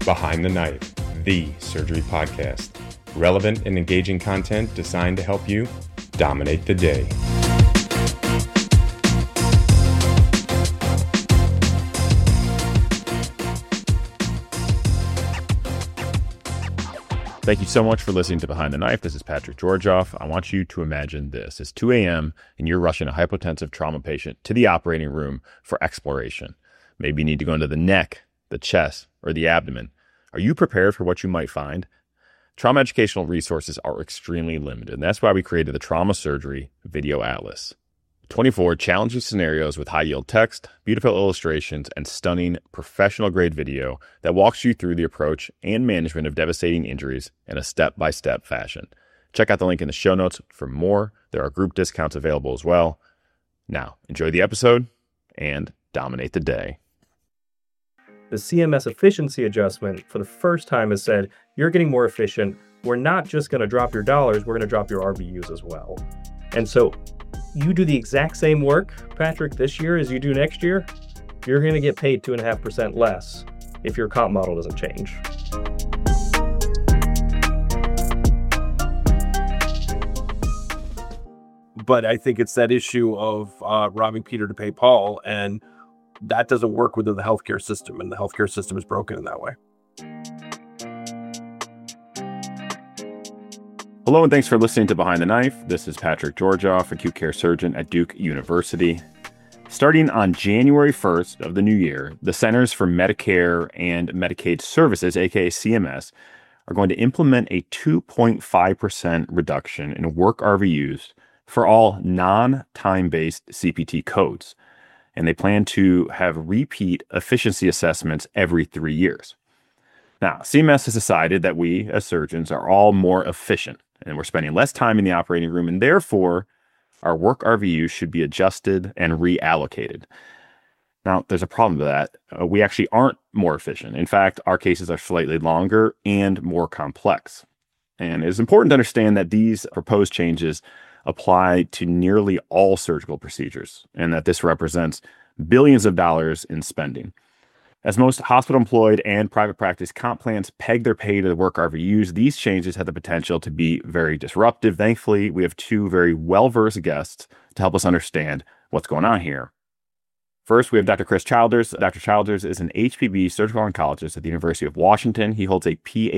Behind the Knife, the surgery podcast. Relevant and engaging content designed to help you dominate the day. Thank you so much for listening to Behind the Knife. This is Patrick Georgioff. I want you to imagine this. It's 2 a.m. and you're rushing a hypotensive trauma patient to the operating room for exploration. Maybe you need to go into the neck, the chest, or the abdomen. Are you prepared for what you might find? Trauma educational resources are extremely limited, and that's why we created the Trauma Surgery Video Atlas. 24 challenging scenarios with high-yield text, beautiful illustrations, and stunning professional-grade video that walks you through the approach and management of devastating injuries in a step-by-step fashion. Check out the link in the show notes for more. There are group discounts available as well. Now, enjoy the episode and dominate the day. The CMS efficiency adjustment for the first time has said, you're getting more efficient. We're not just going to drop your dollars, we're going to drop your RVUs as well. And so you do the exact same work, Patrick, this year as you do next year, you're going to get paid 2.5% less if your comp model doesn't change. But I think it's that issue of robbing Peter to pay Paul, and that doesn't work within the healthcare system, and the healthcare system is broken in that way. Hello, and thanks for listening to Behind the Knife. This is Patrick Georgioff, acute care surgeon at Duke University. Starting on January 1st of the new year, the Centers for Medicare and Medicaid Services, aka CMS, are going to implement a 2.5% reduction in work RVUs for all non-time-based CPT codes. And they plan to have repeat efficiency assessments every 3 years. Now, CMS has decided that we, as surgeons, are all more efficient, and we're spending less time in the operating room, and therefore, our work RVUs should be adjusted and reallocated. Now, there's a problem with that. We actually aren't more efficient. In fact, our cases are slightly longer and more complex. And it is important to understand that these proposed changes apply to nearly all surgical procedures, and that this represents billions of dollars in spending. As most hospital-employed and private practice comp plans peg their pay to the work RVUs, these changes have the potential to be very disruptive. Thankfully, we have two very well-versed guests to help us understand what's going on here. First, we have Dr. Chris Childers. Dr. Childers is an HPB surgical oncologist at the University of Washington. He holds a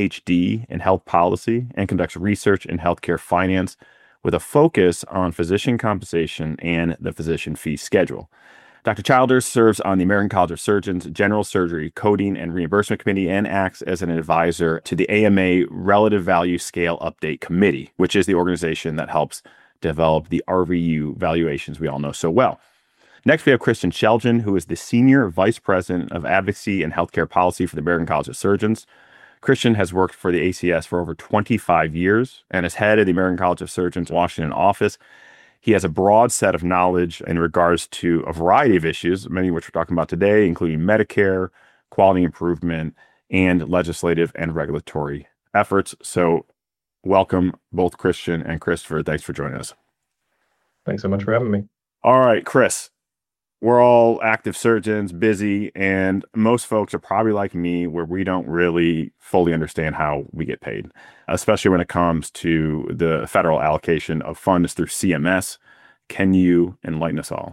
PhD in health policy and conducts research in healthcare finance with a focus on physician compensation and the physician fee schedule. Dr. Childers serves on the American College of Surgeons General Surgery Coding and Reimbursement Committee and acts as an advisor to the AMA Relative Value Scale Update Committee, which is the organization that helps develop the RVU valuations we all know so well. Next, we have Christian Shelgen, who is the Senior Vice President of Advocacy and Healthcare Policy for the American College of Surgeons. Christian has worked for the ACS for over 25 years and is head of the American College of Surgeons Washington office. He has a broad set of knowledge in regards to a variety of issues, many of which we're talking about today, including Medicare, quality improvement, and legislative and regulatory efforts. So welcome both Christian and Christopher. Thanks for joining us. Thanks so much for having me. All right, Chris, we're all active surgeons, busy, and most folks are probably like me where we don't really fully understand how we get paid, especially when it comes to the federal allocation of funds through CMS. Can you enlighten us all?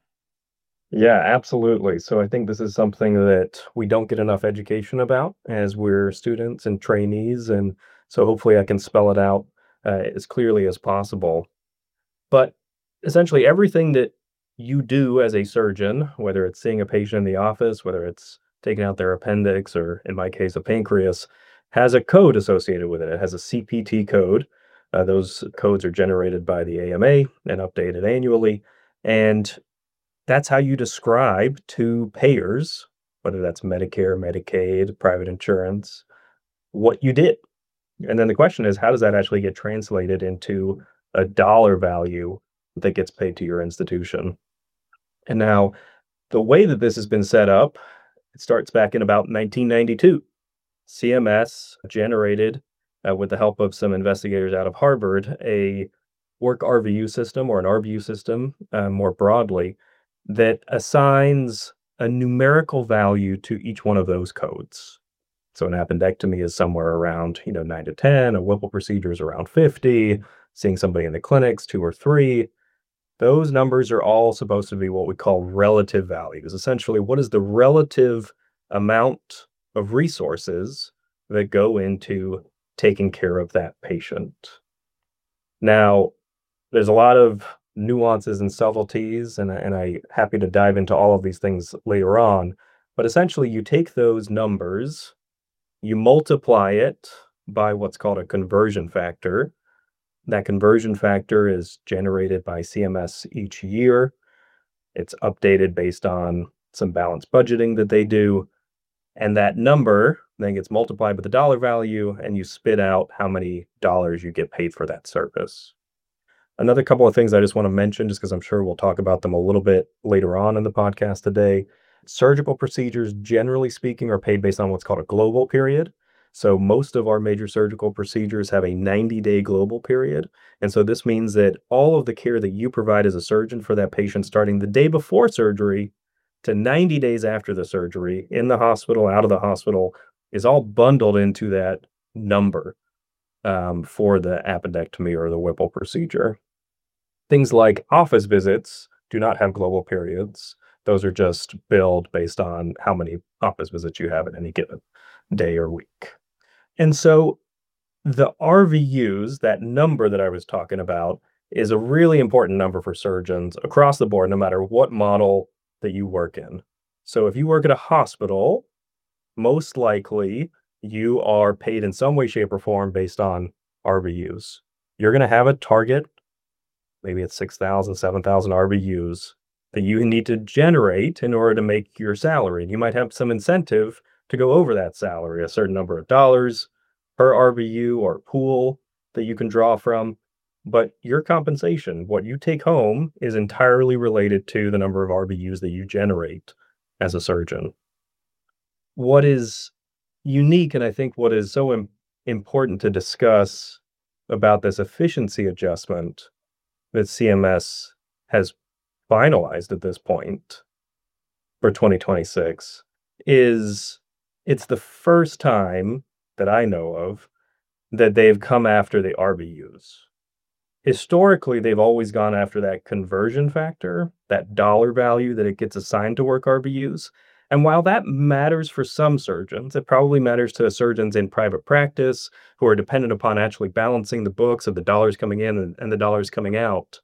Yeah, absolutely. So I think this is something that we don't get enough education about as we're students and trainees. And so hopefully I can spell it out as clearly as possible. But essentially everything that you do as a surgeon, whether it's seeing a patient in the office, whether it's taking out their appendix, or in my case, a pancreas, has a code associated with it. It has a CPT code. Those codes are generated by the AMA and updated annually. And that's how you describe to payers, whether that's Medicare, Medicaid, private insurance, what you did. And then the question is, how does that actually get translated into a dollar value that gets paid to your institution? And now, the way that this has been set up, it starts back in about 1992. CMS generated, with the help of some investigators out of Harvard, a work RVU system, or an RVU system more broadly, that assigns a numerical value to each one of those codes. So an appendectomy is somewhere around, 9 to 10, a Whipple procedure is around 50, seeing somebody in the clinics, 2 or 3. Those numbers are all supposed to be what we call relative values. Essentially, what is the relative amount of resources that go into taking care of that patient? Now, there's a lot of nuances and subtleties, and I'm happy to dive into all of these things later on. But essentially, you take those numbers, you multiply it by what's called a conversion factor. That conversion factor is generated by CMS each year. It's updated based on some balanced budgeting that they do. And that number then gets multiplied by the dollar value, and you spit out how many dollars you get paid for that service. Another couple of things I just want to mention, just because I'm sure we'll talk about them a little bit later on in the podcast today. Surgical procedures, generally speaking, are paid based on what's called a global period. So most of our major surgical procedures have a 90-day global period. And so this means that all of the care that you provide as a surgeon for that patient starting the day before surgery to 90 days after the surgery, in the hospital, out of the hospital, is all bundled into that number for the appendectomy or the Whipple procedure. Things like office visits do not have global periods. Those are just billed based on how many office visits you have at any given day or week. And so the RVUs, that number that I was talking about, is a really important number for surgeons across the board, no matter what model that you work in. So if you work at a hospital, most likely you are paid in some way, shape, or form based on RVUs. You're going to have a target, maybe it's 6,000, 7,000 RVUs that you need to generate in order to make your salary. And you might have some incentive to go over that salary, a certain number of dollars per RVU or pool that you can draw from. But your compensation, what you take home, is entirely related to the number of RVUs that you generate as a surgeon. What is unique, and I think what is so important to discuss about this efficiency adjustment that CMS has finalized at this point for 2026 is it's the first time that I know of that they've come after the RVUs. Historically, they've always gone after that conversion factor, that dollar value that it gets assigned to work RVUs. And while that matters for some surgeons, it probably matters to surgeons in private practice who are dependent upon actually balancing the books of the dollars coming in and the dollars coming out.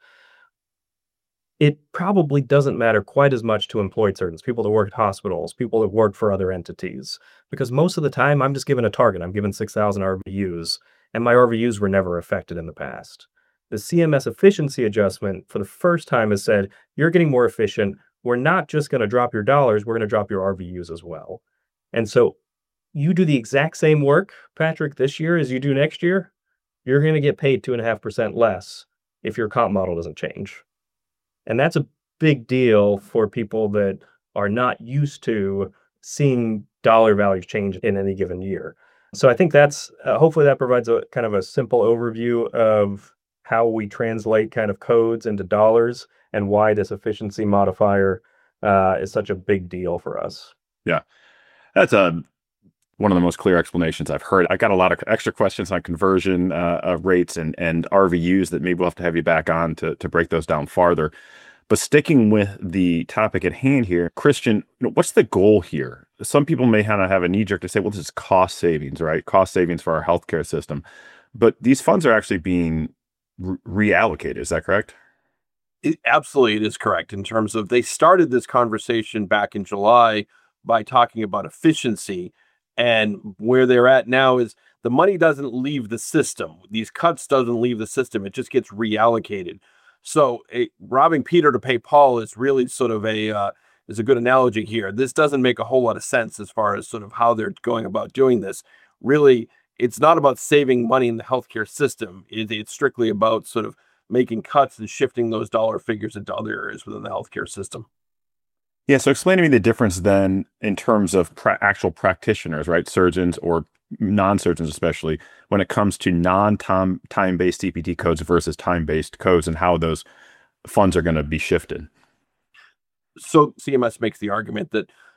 It probably doesn't matter quite as much to employed surgeons, people that work at hospitals, people that work for other entities, because most of the time I'm just given a target. I'm given 6,000 RVUs, and my RVUs were never affected in the past. The CMS efficiency adjustment for the first time has said, you're getting more efficient. We're not just going to drop your dollars, we're going to drop your RVUs as well. And so you do the exact same work, Patrick, this year as you do next year, you're going to get paid 2.5% less if your comp model doesn't change. And that's a big deal for people that are not used to seeing dollar values change in any given year. So I think that's hopefully that provides a kind of a simple overview of how we translate kind of codes into dollars and why this efficiency modifier is such a big deal for us. Yeah, that's one of the most clear explanations I've heard. I got a lot of extra questions on conversion rates and RVUs that maybe we'll have to have you back on to break those down farther. But sticking with the topic at hand here, Christian, what's the goal here? Some people may kind of have a knee-jerk to say, well, this is cost savings, right? Cost savings for our healthcare system. But these funds are actually being reallocated. Is that correct? Absolutely, it is correct. In terms of, they started this conversation back in July by talking about efficiency. And where they're at now is the money doesn't leave the system. These cuts doesn't leave the system. It just gets reallocated. So robbing Peter to pay Paul is really sort of is a good analogy here. This doesn't make a whole lot of sense as far as sort of how they're going about doing this. Really, it's not about saving money in the healthcare system. It's strictly about sort of making cuts and shifting those dollar figures into other areas within the healthcare system. Yeah, so explain to me the difference then in terms of actual practitioners, right? Surgeons or non-surgeons especially, when it comes to non-time-based CPT codes versus time-based codes and how those funds are going to be shifted. So CMS makes the argument that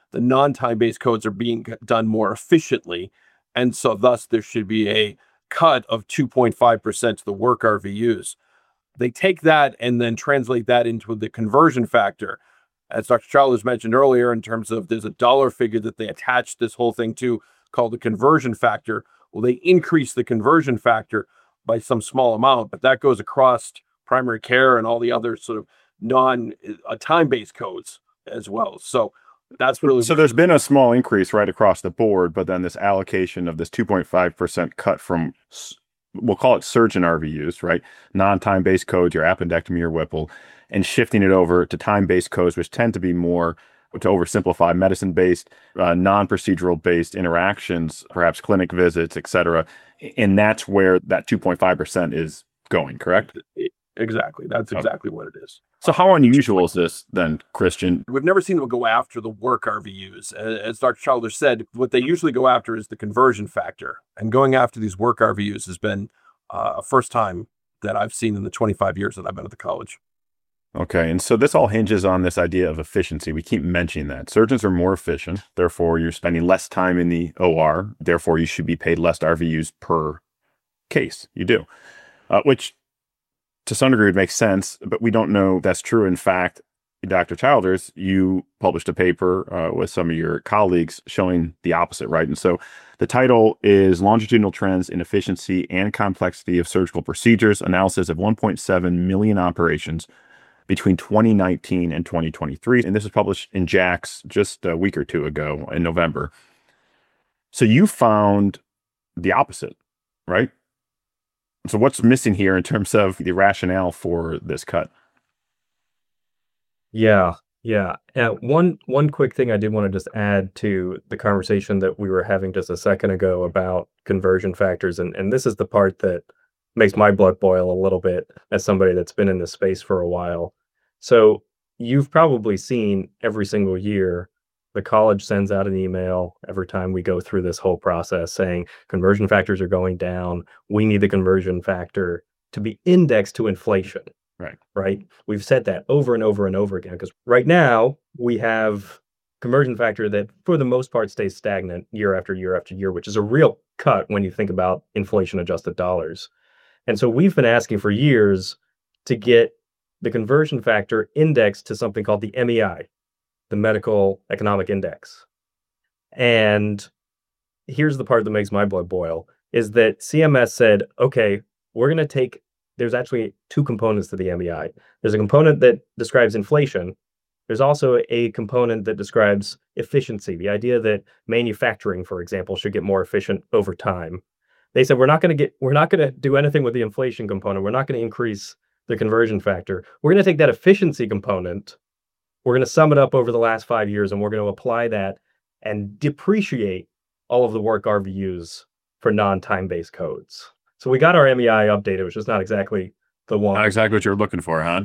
the non-time-based codes are being done more efficiently. And so thus there should be a cut of 2.5% to the work RVUs. They take that and then translate that into the conversion factor. As Dr. Childers mentioned earlier, in terms of there's a dollar figure that they attach this whole thing to called the conversion factor. Well, they increase the conversion factor by some small amount, but that goes across primary care and all the other sort of non-time-based codes as well. So that's really... So there's been a small increase right across the board, but then this allocation of this 2.5% cut from, we'll call it surgeon RVUs, right? Non-time-based codes, your appendectomy, your Whipple, and shifting it over to time-based codes, which tend to be more, to oversimplify, medicine-based, non-procedural based interactions, perhaps clinic visits, et cetera. And that's where that 2.5% is going, correct? Exactly. That's exactly what it is. So how unusual is this then, Christian? We've never seen them go after the work RVUs. As Dr. Childers said, what they usually go after is the conversion factor. And going after these work RVUs has been a first time that I've seen in the 25 years that I've been at the college. Okay, and so this all hinges on this idea of efficiency. We keep mentioning that. Surgeons are more efficient, therefore you're spending less time in the OR, therefore you should be paid less RVUs per case. You do, which to some degree would make sense, but we don't know that's true. In fact, Dr. Childers, you published a paper with some of your colleagues showing the opposite, right? And so the title is Longitudinal Trends in Efficiency and Complexity of Surgical Procedures, Analysis of 1.7 million operations between 2019 and 2023. And this was published in JACS just a week or two ago in November. So you found the opposite, right? So what's missing here in terms of the rationale for this cut? Yeah. One quick thing I did want to just add to the conversation that we were having just a second ago about conversion factors. And this is the part that makes my blood boil a little bit as somebody that's been in this space for a while. So you've probably seen every single year, the college sends out an email every time we go through this whole process saying conversion factors are going down. We need the conversion factor to be indexed to inflation. Right. We've said that over and over and over again, because right now we have conversion factor that for the most part stays stagnant year after year after year, which is a real cut when you think about inflation adjusted dollars. And so we've been asking for years to get the conversion factor indexed to something called the MEI, the Medical Economic Index. And here's the part that makes my blood boil, is that CMS said, okay, we're going to take, there's actually two components to the MEI. There's a component that describes inflation. There's also a component that describes efficiency, the idea that manufacturing, for example, should get more efficient over time. They said, we're not going to do anything with the inflation component. We're not going to increase the conversion factor. We're going to take that efficiency component, we're going to sum it up over the last 5 years, and we're going to apply that and depreciate all of the work RVUs for non-time-based codes. So we got our MEI updated, which is not exactly the one. Not exactly what you're looking for, huh?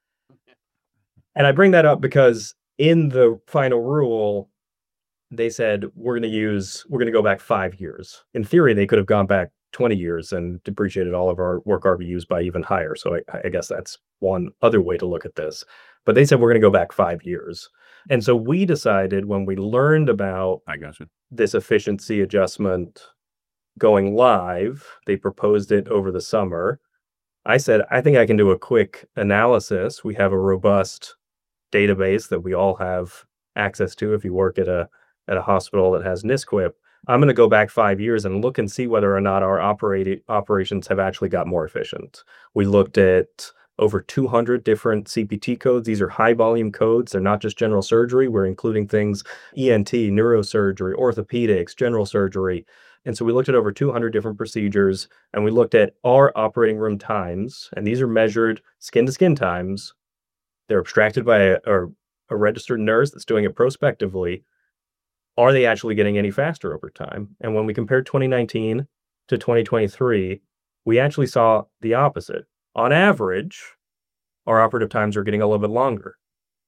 And I bring that up because in the final rule, they said, we're going to go back 5 years. In theory, they could have gone back 20 years and depreciated all of our work RVUs by even higher. So I guess that's one other way to look at this. But they said we're going to go back 5 years. And so we decided when we learned about this efficiency adjustment going live, they proposed it over the summer. I said, I think I can do a quick analysis. We have a robust database that we all have access to if you work at a hospital that has NSQIP. I'm going to go back 5 years and look and see whether or not our operations have actually got more efficient. We looked at over 200 different CPT codes. These are high volume codes. They're not just general surgery. We're including things ENT, neurosurgery, orthopedics, general surgery. And so we looked at over 200 different procedures, and we looked at our operating room times, and these are measured skin to skin times. They're abstracted by a registered nurse that's doing it prospectively. Are they actually getting any faster over time? And when we compared 2019 to 2023, we actually saw the opposite. On average, our operative times are getting a little bit longer.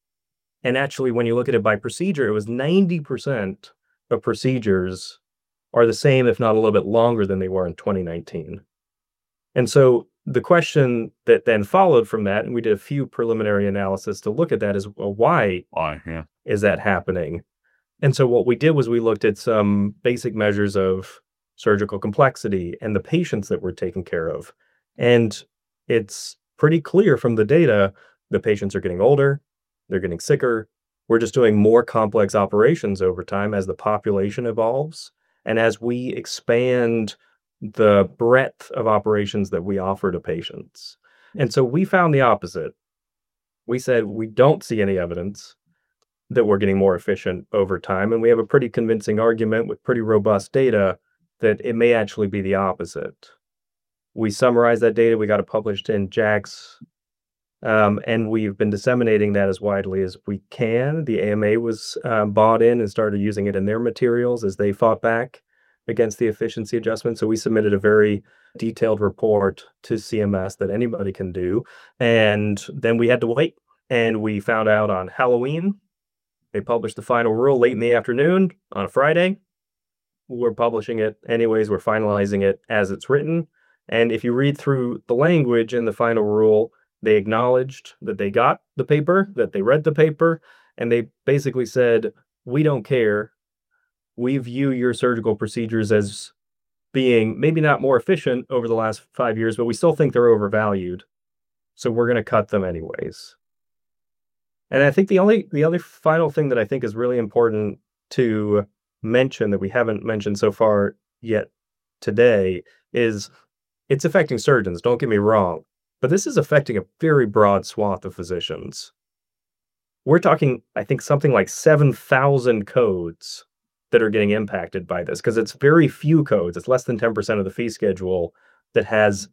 And actually, when you look at it by procedure, it was 90% of procedures are the same, if not a little bit longer than they were in 2019. And so the question that then followed from that, and we did a few preliminary analysis to look at that, is, well, why yeah, is that happening? And so what we did was we looked at some basic measures of surgical complexity and the patients that we're taking care of. And it's pretty clear from the data the patients are getting older, they're getting sicker. We're just doing more complex operations over time as the population evolves and as we expand the breadth of operations that we offer to patients. And so we found the opposite. We said we don't see any evidence that we're getting more efficient over time. And we have a pretty convincing argument with pretty robust data that it may actually be the opposite. We summarized that data, we got it published in JACS, and we've been disseminating that as widely as we can. The AMA was bought in and started using it in their materials as they fought back against the efficiency adjustment. So we submitted a very detailed report to CMS that anybody can do. And then we had to wait. And we found out on Halloween. They published the final rule late in the afternoon on a Friday. We're publishing it anyways. We're finalizing it as it's written. And if you read through the language in the final rule, they acknowledged that they got the paper, that they read the paper, and they basically said, we don't care. We view your surgical procedures as being maybe not more efficient over the last 5 years, but we still think they're overvalued. So we're going to cut them anyways. And I think the other final thing that I think is really important to mention that we haven't mentioned so far yet today is it's affecting surgeons, don't get me wrong, but this is affecting a very broad swath of physicians. We're talking, I think, something like 7,000 codes that are getting impacted by this because it's very few codes. It's less than 10% of the fee schedule that has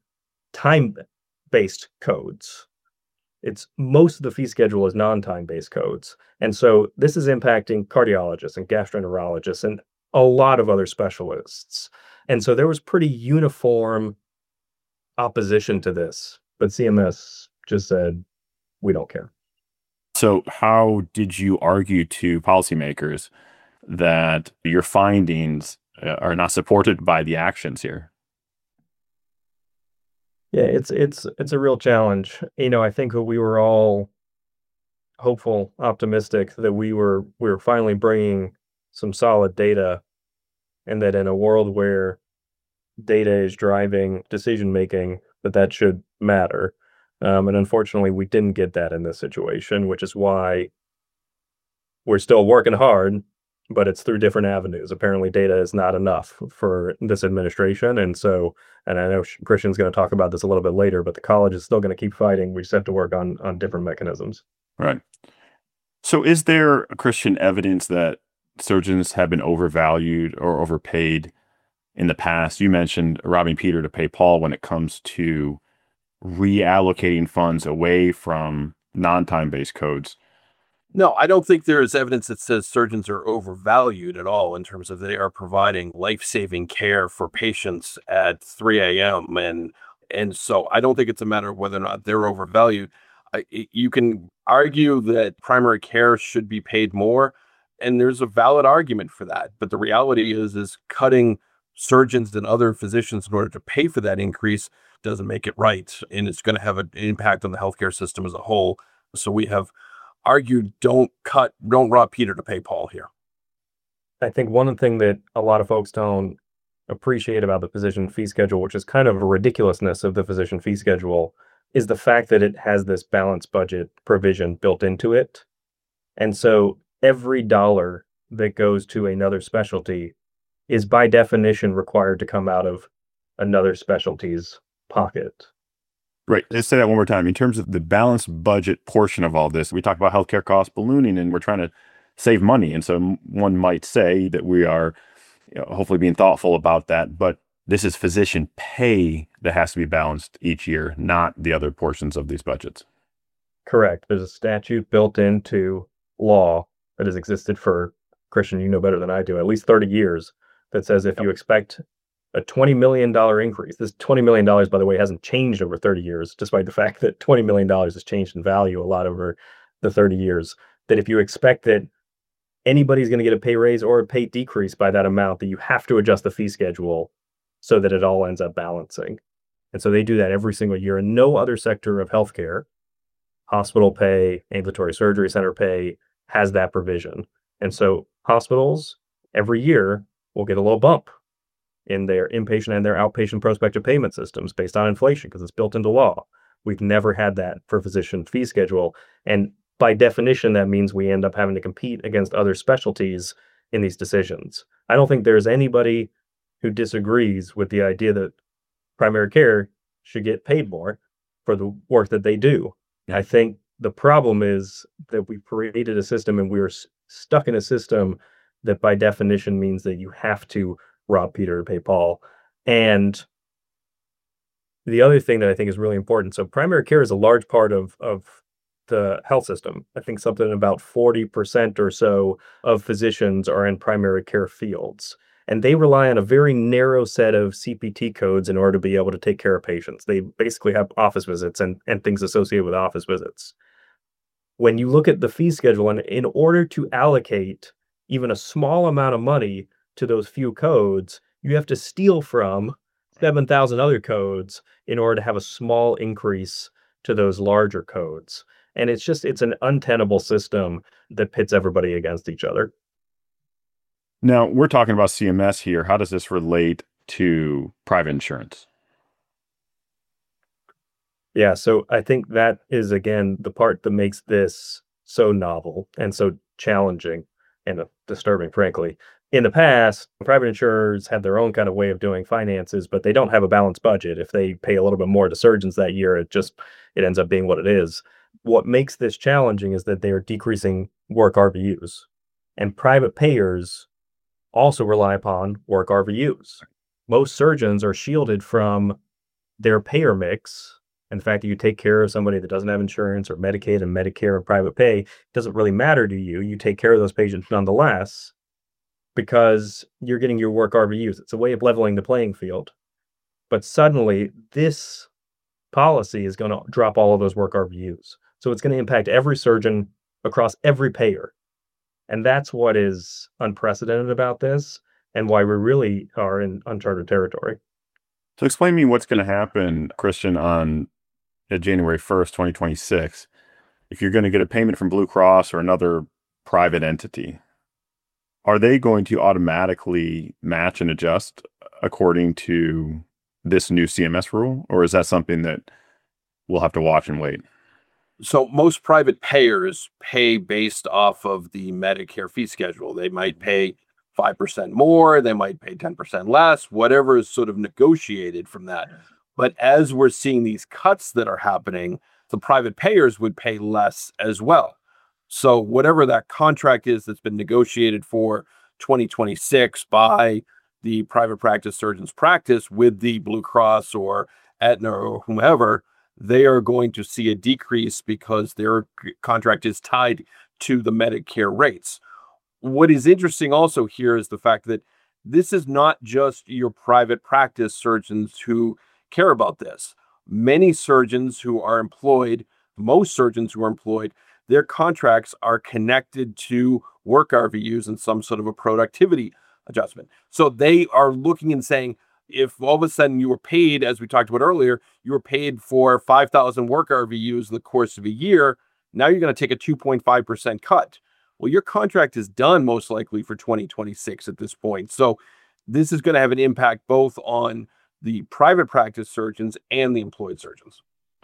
time-based codes. It's most of the fee schedule is non-time-based codes. And so this is impacting cardiologists and gastroenterologists and a lot of other specialists. And so there was pretty uniform opposition to this, but CMS just said, we don't care. So how did you argue to policymakers that your findings are not supported by the actions here? Yeah, it's a real challenge. I think that we were all hopeful, optimistic that we were finally bringing some solid data, and that in a world where data is driving decision making, that should matter. And unfortunately, we didn't get that in this situation, which is why we're still working hard, but it's through different avenues. Apparently, data is not enough for this administration. And I know Christian's going to talk about this a little bit later, but the college is still going to keep fighting. We just have to work on different mechanisms. Right. So is there, Christian, evidence that surgeons have been overvalued or overpaid in the past? You mentioned robbing Peter to pay Paul when it comes to reallocating funds away from non-time-based codes. No, I don't think there is evidence that says surgeons are overvalued at all in terms of they are providing life-saving care for patients at 3 a.m. And so I don't think it's a matter of whether or not they're overvalued. You can argue that primary care should be paid more, and there's a valid argument for that. But the reality is cutting surgeons and other physicians in order to pay for that increase doesn't make it right, and it's going to have an impact on the healthcare system as a whole. So we have argued don't rob Peter to pay Paul here. I think one thing that a lot of folks don't appreciate about the physician fee schedule, which is kind of a ridiculousness of the physician fee schedule, is the fact that it has this balanced budget provision built into it. And so every dollar that goes to another specialty is by definition required to come out of another specialty's pocket. Right. Let's say that one more time. In terms of the balanced budget portion of all this, we talk about healthcare costs ballooning and we're trying to save money. And so one might say that we are hopefully being thoughtful about that. But this is physician pay that has to be balanced each year, not the other portions of these budgets. Correct. There's a statute built into law that has existed for, Christian, you know better than I do, at least 30 years, that says if you expect a $20 million increase, this $20 million, by the way, hasn't changed over 30 years, despite the fact that $20 million has changed in value a lot over the 30 years, that if you expect that anybody's going to get a pay raise or a pay decrease by that amount, that you have to adjust the fee schedule so that it all ends up balancing. And so they do that every single year. And no other sector of healthcare, hospital pay, ambulatory surgery center pay, has that provision. And so hospitals every year will get a little bump in their inpatient and their outpatient prospective payment systems based on inflation because it's built into law. We've never had that for physician fee schedule. And by definition, that means we end up having to compete against other specialties in these decisions. I don't think there's anybody who disagrees with the idea that primary care should get paid more for the work that they do. I think the problem is that we created a system and we're stuck in a system that by definition means that you have to rob Peter to pay Paul. And the other thing that I think is really important, so primary care is a large part of the health system. I think something about 40% or so of physicians are in primary care fields. And they rely on a very narrow set of CPT codes in order to be able to take care of patients. They basically have office visits and things associated with office visits. When you look at the fee schedule, and in order to allocate even a small amount of money to those few codes, you have to steal from 7,000 other codes in order to have a small increase to those larger codes. And it's an untenable system that pits everybody against each other. Now, we're talking about CMS here. How does this relate to private insurance? Yeah, so I think that is, again, the part that makes this so novel and so challenging and disturbing, frankly. In the past, private insurers had their own kind of way of doing finances, but they don't have a balanced budget. If they pay a little bit more to surgeons that year, it ends up being what it is. What makes this challenging is that they are decreasing work RVUs, and private payers also rely upon work RVUs. Most surgeons are shielded from their payer mix. In fact, you take care of somebody that doesn't have insurance or Medicaid and Medicare and private pay, it doesn't really matter to you. You take care of those patients nonetheless because you're getting your work RVUs. It's a way of leveling the playing field. But suddenly, this policy is going to drop all of those work RVUs. So it's going to impact every surgeon across every payer. And that's what is unprecedented about this and why we really are in uncharted territory. So explain to me what's going to happen, Christian, on January 1st, 2026, if you're going to get a payment from Blue Cross or another private entity. Are they going to automatically match and adjust according to this new CMS rule? Or is that something that we'll have to watch and wait? So most private payers pay based off of the Medicare fee schedule. They might pay 5% more, they might pay 10% less, whatever is sort of negotiated from that. But as we're seeing these cuts that are happening, the private payers would pay less as well. So whatever that contract is that's been negotiated for 2026 by the private practice surgeons practice with the Blue Cross or Aetna or whomever, they are going to see a decrease because their contract is tied to the Medicare rates. What is interesting also here is the fact that this is not just your private practice surgeons who care about this. Many surgeons who are employed, most surgeons who are employed, their contracts are connected to work RVUs and some sort of a productivity adjustment. So they are looking and saying, if all of a sudden you were paid, as we talked about earlier, you were paid for 5,000 work RVUs in the course of a year, now you're going to take a 2.5% cut. Well, your contract is done most likely for 2026 at this point. So this is going to have an impact both on the private practice surgeons and the employed surgeons.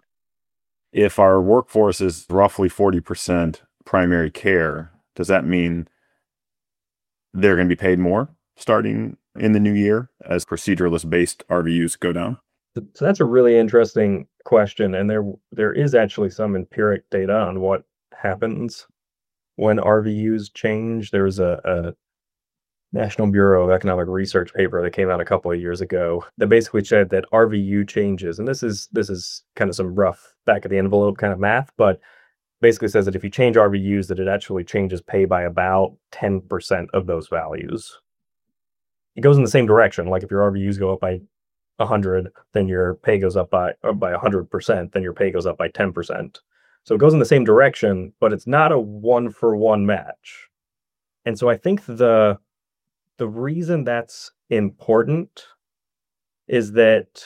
If our workforce is roughly 40% primary care, does that mean they're going to be paid more starting in the new year as proceduralist-based RVUs go down? So that's a really interesting question, and there is actually some empiric data on what happens when RVUs change. There was a National Bureau of Economic Research paper that came out a couple of years ago that basically said that RVU changes, and this is kind of some rough back of the envelope kind of math, but basically says that if you change RVUs, that it actually changes pay by about 10% of those values. It goes in the same direction. Like if your RVUs go up by 100, then your pay goes up by 100%, then your pay goes up by 10%. So it goes in the same direction, but it's not a one-for-one match. And so I think the reason that's important is that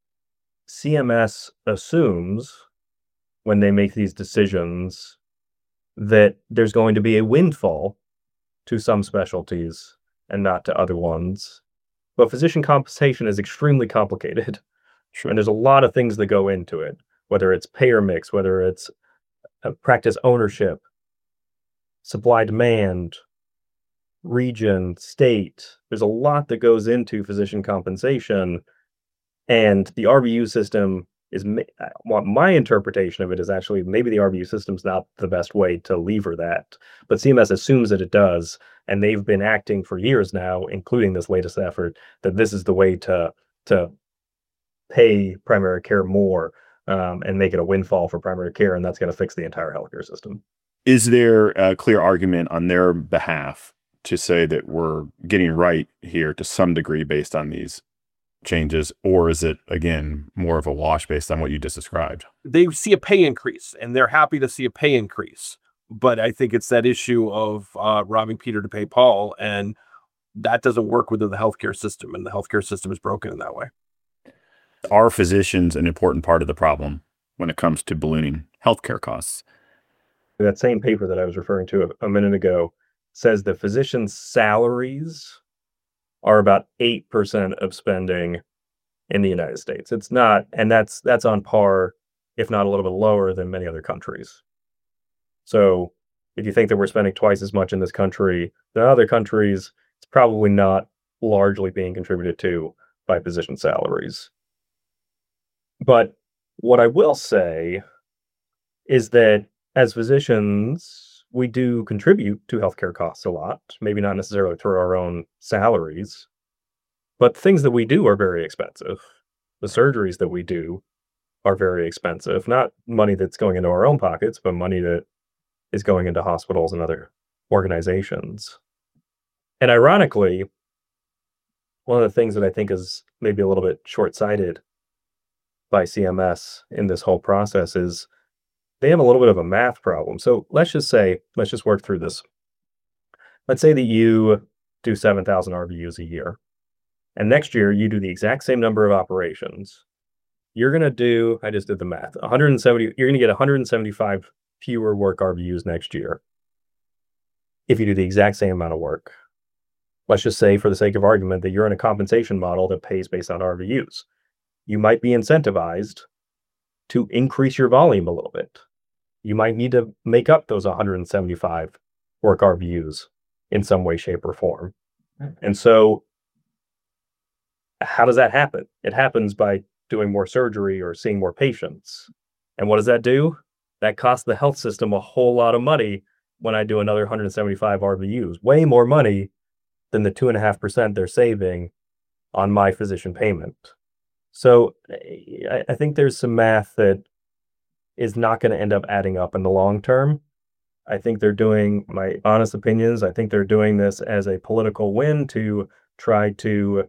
CMS assumes when they make these decisions that there's going to be a windfall to some specialties and not to other ones. But physician compensation is extremely complicated, Sure. and there's a lot of things that go into it, whether it's payer mix, whether it's practice ownership, supply demand, region, state. There's a lot that goes into physician compensation, and the RVU system is what my interpretation of it is actually maybe the RVU system's not the best way to lever that, but CMS assumes that it does, and they've been acting for years now, including this latest effort, that this is the way to pay primary care more and make it a windfall for primary care, and that's going to fix the entire healthcare system. Is there a clear argument on their behalf to say that we're getting right here to some degree based on these changes, or is it, again, more of a wash based on what you just described? They see a pay increase, and they're happy to see a pay increase. But I think it's that issue of robbing Peter to pay Paul, and that doesn't work within the healthcare system, and the healthcare system is broken in that way. Are physicians an important part of the problem when it comes to ballooning healthcare costs? That same paper that I was referring to a minute ago says that physicians' salaries are about 8% of spending in the United States. It's not, and that's on par, if not a little bit lower than many other countries. So if you think that we're spending twice as much in this country than other countries, it's probably not largely being contributed to by physician salaries. But what I will say is that as physicians, we do contribute to healthcare costs a lot, maybe not necessarily through our own salaries, but things that we do are very expensive. The surgeries that we do are very expensive, not money that's going into our own pockets, but money that is going into hospitals and other organizations. And ironically, one of the things that I think is maybe a little bit short-sighted by CMS in this whole process is they have a little bit of a math problem. So let's just work through this. Let's say that you do 7,000 RVUs a year, and next year you do the exact same number of operations. You're going to do, I just did the math, 170, you're going to get 175 fewer work RVUs next year if you do the exact same amount of work. Let's just say, for the sake of argument, that you're in a compensation model that pays based on RVUs. You might be incentivized to increase your volume a little bit. You might need to make up those 175 work RVUs in some way, shape, or form. And so how does that happen? It happens by doing more surgery or seeing more patients. And what does that do? That costs the health system a whole lot of money when I do another 175 RVUs, way more money than the 2.5% they're saving on my physician payment. So I think there's some math that is not going to end up adding up in the long term. I think they're doing, my honest opinions, I think they're doing this as a political win to try to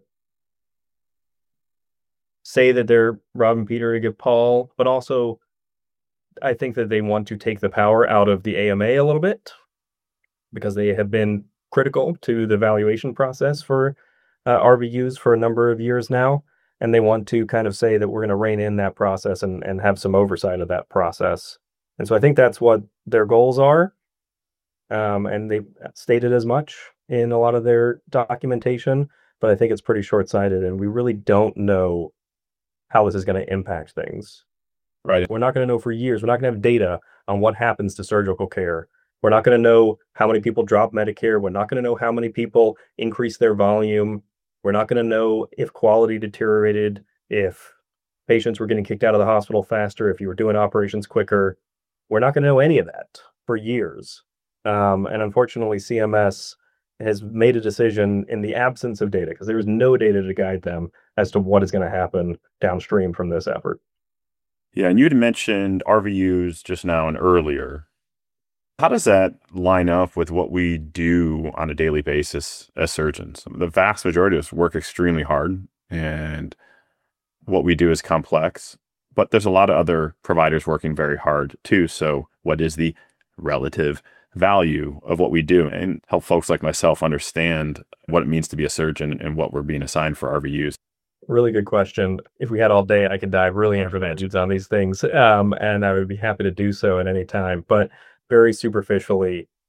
say that they're robbing Peter to give Paul, but also I think that they want to take the power out of the AMA a little bit because they have been critical to the valuation process for RVUs for a number of years now. And they want to kind of say that we're going to rein in that process and have some oversight of that process. And so I think that's what their goals are. And they stated as much in a lot of their documentation, but I think it's pretty short-sighted, and we really don't know how this is going to impact things. Right. We're not going to know for years. We're not going to have data on what happens to surgical care. We're not going to know how many people drop Medicare. We're not going to know how many people increase their volume. We're not going to know if quality deteriorated, if patients were getting kicked out of the hospital faster, if you were doing operations quicker. We're not going to know any of that for years. And unfortunately, CMS has made a decision in the absence of data, because there is no data to guide them as to what is going to happen downstream from this effort. Yeah, and you had mentioned RVUs just now and earlier. How does that line up with what we do on a daily basis as surgeons? The vast majority of us work extremely hard, and what we do is complex, but there's a lot of other providers working very hard too. So what is the relative value of what we do, and help folks like myself understand what it means to be a surgeon and what we're being assigned for RVUs? Really good question. If we had all day, I could dive really into vengeance on these things, and I would be happy to do so at any time. But very superficially,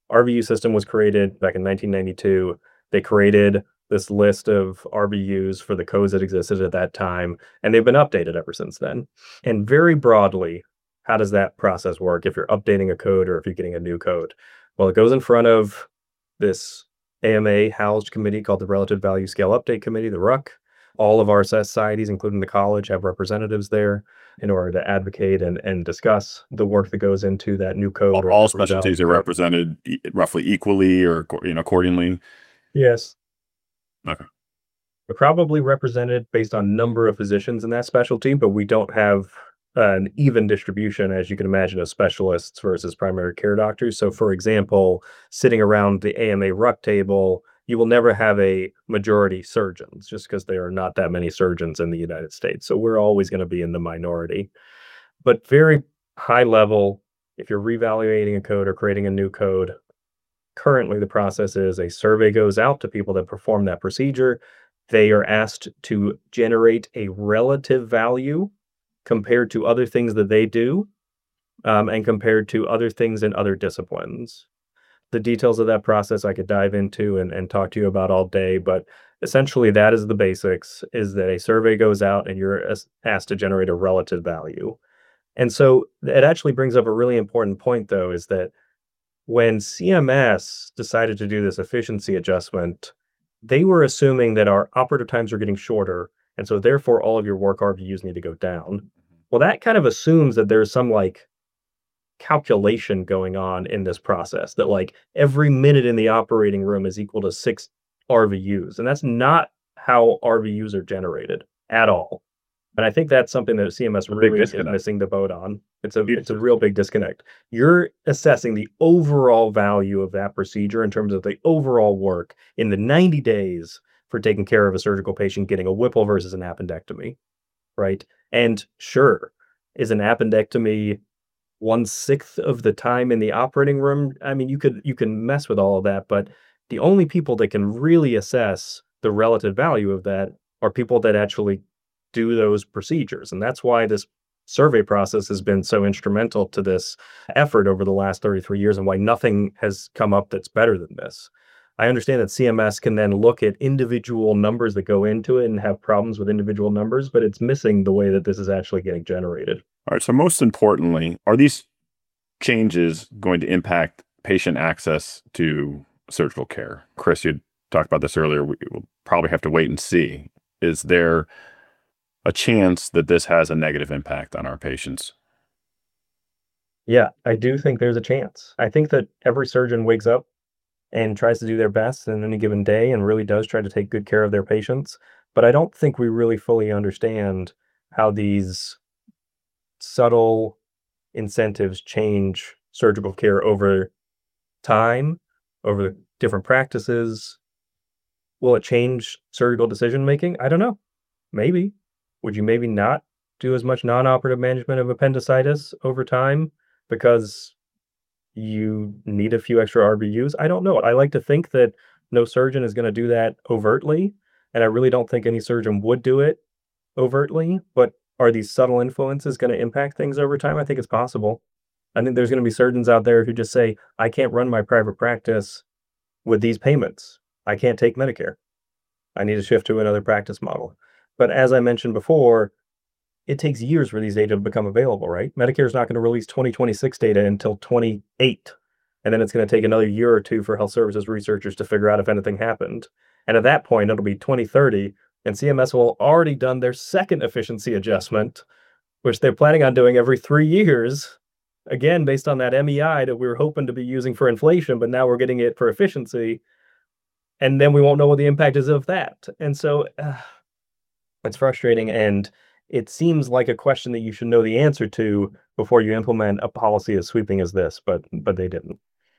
RVU system was created back in 1992. They created this list of RVUs for the codes that existed at that time, and they've been updated ever since then. And very broadly, how does that process work if you're updating a code or if you're getting a new code? Well, it goes in front of this AMA housed committee called the Relative Value Scale Update Committee, the RUC. All of our societies, including the college, have representatives there in order to advocate and discuss the work that goes into that new code. All specialties are represented roughly equally or accordingly? Yes. Okay. We're probably represented based on number of physicians in that specialty, but we don't have an even distribution, as you can imagine, of specialists versus primary care doctors. So, for example, sitting around the AMA RUC table, you will never have a majority surgeons just because there are not that many surgeons in the United States. So we're always going to be in the minority. But very high level, if you're reevaluating a code or creating a new code, currently the process is a survey goes out to people that perform that procedure. They are asked to generate a relative value compared to other things that they do and compared to other things in other disciplines. The details of that process I could dive into and talk to you about all day, but essentially that is the basics, is that a survey goes out and you're asked to generate a relative value. And so it actually brings up a really important point, though, is that when CMS decided to do this efficiency adjustment, they were assuming that our operative times are getting shorter, and so therefore all of your work RVUs need to go down. Well, that kind of assumes that there's some calculation going on in this process, that every minute in the operating room is equal to 6 RVUs. And that's not how RVUs are generated at all. And I think that's something that CMS really is missing the boat on. It's a real big disconnect. You're assessing the overall value of that procedure in terms of the overall work in the 90 days for taking care of a surgical patient getting a Whipple versus an appendectomy, right? And sure, is an appendectomy 1/6 of the time in the operating room? I mean, you can mess with all of that, but the only people that can really assess the relative value of that are people that actually do those procedures. And that's why this survey process has been so instrumental to this effort over the last 33 years and why nothing has come up that's better than this. I understand that CMS can then look at individual numbers that go into it and have problems with individual numbers, but it's missing the way that this is actually getting generated. All right. So most importantly, are these changes going to impact patient access to surgical care? Chris, you talked about this earlier. We will probably have to wait and see. Is there a chance that this has a negative impact on our patients? Yeah, I do think there's a chance. I think that every surgeon wakes up and tries to do their best in any given day and really does try to take good care of their patients. But I don't think we really fully understand how these subtle incentives change surgical care over time, over different practices. Will it change surgical decision making? I don't know. Maybe. Would you maybe not do as much non-operative management of appendicitis over time because you need a few extra RVUs? I don't know. I like to think that no surgeon is going to do that overtly, and I really don't think any surgeon would do it overtly, but are these subtle influences going to impact things over time? I think it's possible. I think there's going to be surgeons out there who just say, I can't run my private practice with these payments. I can't take Medicare. I need to shift to another practice model. But as I mentioned before, it takes years for these data to become available, right? Medicare is not going to release 2026 data until 28. And then it's going to take another year or two for health services researchers to figure out if anything happened. And at that point, it'll be 2030, and CMS will have already done their second efficiency adjustment, which they're planning on doing every 3 years. Again, based on that MEI that we were hoping to be using for inflation, but now we're getting it for efficiency. And then we won't know what the impact is of that. And so it's frustrating, and it seems like a question that you should know the answer to before you implement a policy as sweeping as this, but they didn't.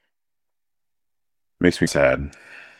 Makes me sad.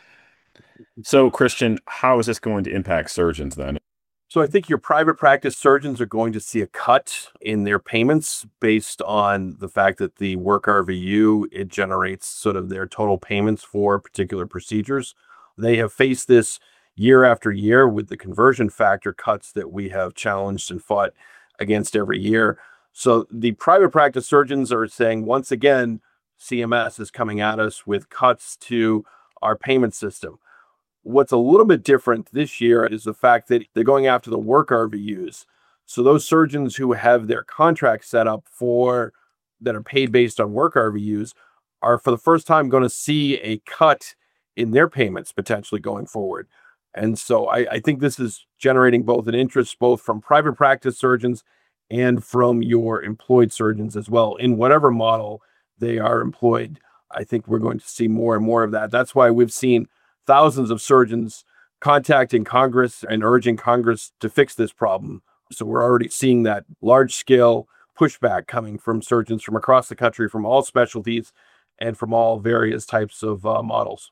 So, Christian, how is this going to impact surgeons then? So I think your private practice surgeons are going to see a cut in their payments based on the fact that the work RVU, it generates sort of their total payments for particular procedures. They have faced this year after year with the conversion factor cuts that we have challenged and fought against every year. So the private practice surgeons are saying, once again, CMS is coming at us with cuts to our payment system. What's a little bit different this year is the fact that they're going after the work RVUs. So those surgeons who have their contracts set up that are paid based on work RVUs are for the first time going to see a cut in their payments potentially going forward. And so I think this is generating both an interest both from private practice surgeons and from your employed surgeons as well. In whatever model they are employed, I think we're going to see more and more of that. That's why we've seen thousands of surgeons contacting Congress and urging Congress to fix this problem. So we're already seeing that large-scale pushback coming from surgeons from across the country, from all specialties, and from all various types of models.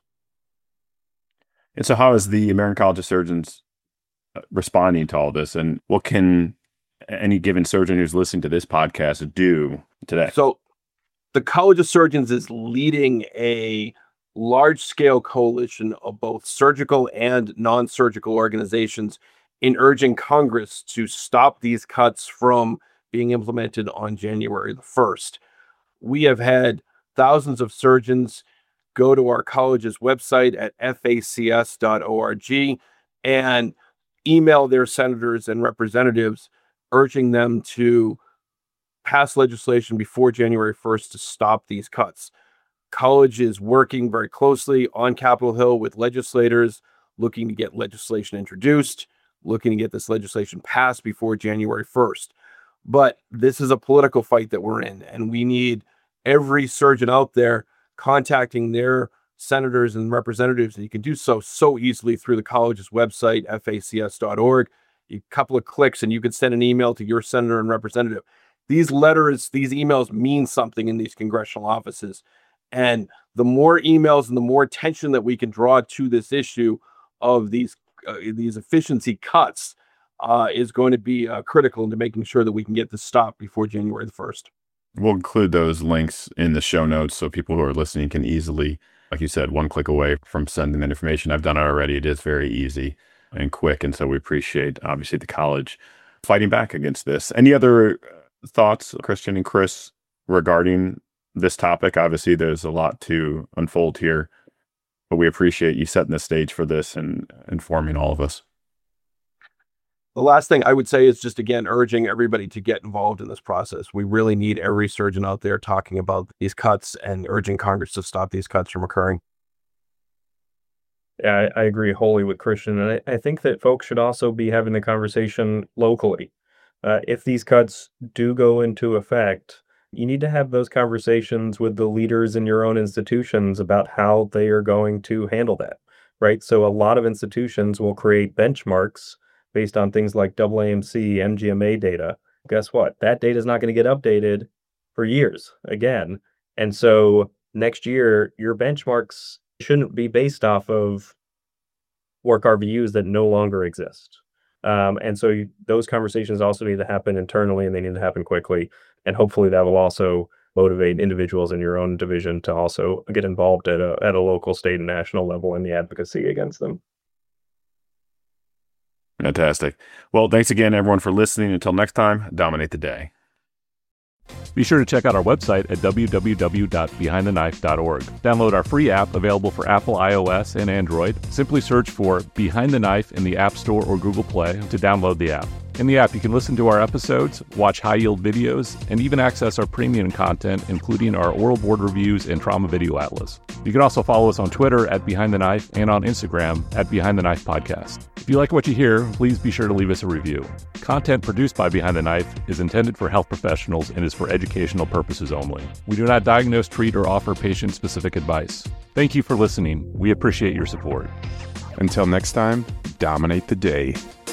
And so how is the American College of Surgeons responding to all this? And what can any given surgeon who's listening to this podcast do today? So the College of Surgeons is leading a large-scale coalition of both surgical and non-surgical organizations in urging Congress to stop these cuts from being implemented on January the 1st. We have had thousands of surgeons go to our college's website at facs.org and email their senators and representatives urging them to pass legislation before January 1st to stop these cuts. College is working very closely on Capitol Hill with legislators looking to get legislation introduced, looking to get this legislation passed before January 1st. But this is a political fight that we're in, and we need every surgeon out there contacting their senators and representatives. And you can do so easily through the college's website, facs.org. A couple of clicks and you can send an email to your senator and representative. These letters, these emails mean something in these congressional offices. And the more emails and the more attention that we can draw to this issue of these efficiency cuts is going to be critical into making sure that we can get this stopped before January the 1st. We'll include those links in the show notes so people who are listening can easily, like you said, one click away from sending that information. I've done it already. It is very easy and quick. And so we appreciate, obviously, the college fighting back against this. Any other thoughts, Christian and Chris, regarding this topic? Obviously, there's a lot to unfold here, but we appreciate you setting the stage for this and informing all of us. The last thing I would say is just, again, urging everybody to get involved in this process. We really need every surgeon out there talking about these cuts and urging Congress to stop these cuts from occurring. Yeah, I agree wholly with Christian. And I think that folks should also be having the conversation locally. If these cuts do go into effect, you need to have those conversations with the leaders in your own institutions about how they are going to handle that, right? So a lot of institutions will create benchmarks based on things like AAMC, MGMA data. Guess what? That data is not going to get updated for years again. And so next year, your benchmarks shouldn't be based off of work RVUs that no longer exist. And so those conversations also need to happen internally, and they need to happen quickly. And hopefully that will also motivate individuals in your own division to also get involved at a local, state, and national level in the advocacy against them. Fantastic. Well, thanks again, everyone, for listening. Until next time, dominate the day. Be sure to check out our website at www.behindtheknife.org. Download our free app available for Apple, iOS, and Android. Simply search for Behind the Knife in the App Store or Google Play to download the app. In the app, you can listen to our episodes, watch high-yield videos, and even access our premium content, including our oral board reviews and trauma video atlas. You can also follow us on Twitter at Behind the Knife and on Instagram at Behind the Knife Podcast. If you like what you hear, please be sure to leave us a review. Content produced by Behind the Knife is intended for health professionals and is for educational purposes only. We do not diagnose, treat, or offer patient-specific advice. Thank you for listening. We appreciate your support. Until next time, dominate the day.